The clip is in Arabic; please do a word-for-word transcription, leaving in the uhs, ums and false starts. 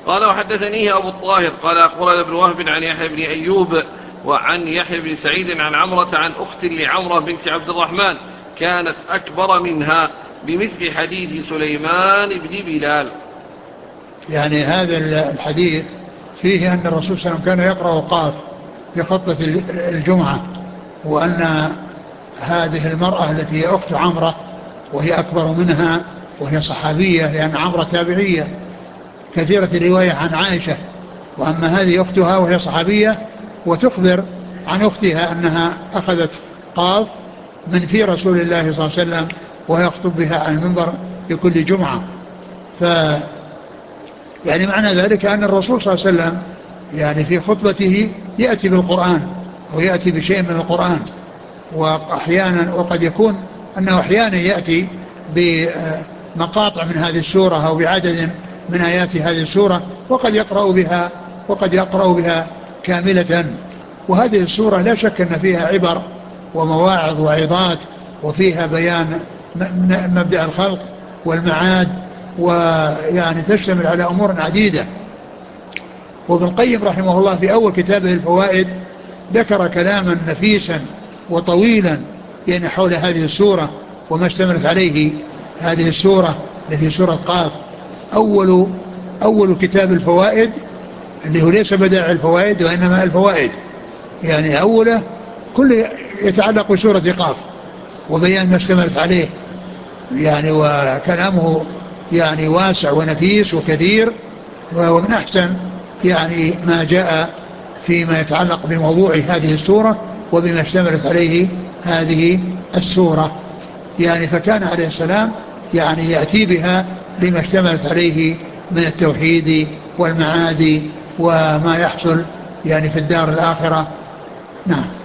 قال وحدثنيه أبو الطاهر قال أخبرنا ابن وهب عن يحيى بن أيوب وعن يحيى بن سعيد عن عمرة عن أخت لعمرة بنت عبد الرحمن كانت أكبر منها بمثل حديث سليمان بن بلال. يعني هذا الحديث فيه أن الرسول صلى الله عليه وسلم كان يقرأ قاف في خطبة الجمعة، وأن هذه المرأة التي هي أخت عمرة وهي أكبر منها وهي صحابية، لأن عمرة تابعية كثيرة الرواية عن عائشة، وأما هذه أختها وهي صحابية وتخبر عن أختها أنها أخذت قاف من في رسول الله صلى الله عليه وسلم ويخطب بها على المنبر في كل جمعة. ف يعني معنى ذلك أن الرسول صلى الله عليه وسلم يعني في خطبته يأتي بالقرآن ويأتي بشيء من القرآن، وأحيانا وقد يكون أنه أحيانا يأتي بمقاطع من هذه السورة أو بعدد من آيات هذه السورة، وقد يقرأ بها وقد يقرأ بها كاملة. وهذه السورة لا شك أن فيها عبر ومواعظ وعظات، وفيها بيان مبدأ الخلق والمعاد، ويعني تشتمل على أمور عديدة. وابن القيم رحمه الله في أول كتابه الفوائد ذكر كلاما نفيسا وطويلا يعني حول هذه السورة وما اشتملت عليه هذه السورة التي سورة قاف. أول أول كتاب الفوائد اللي هو ليس بدائع الفوائد وإنما الفوائد، يعني أوله كل يتعلق بسورة قاف وبيان ما اشتملت عليه، يعني وكلامه يعني واسع ونفيس وكثير، ومن أحسن يعني ما جاء فيما يتعلق بموضوع هذه السورة وبما اشتملت عليه هذه السورة. يعني فكان عليه السلام يعني يأتي بها لما اشتملت عليه من التوحيد والمعاد وما يحصل يعني في الدار الآخرة. نعم.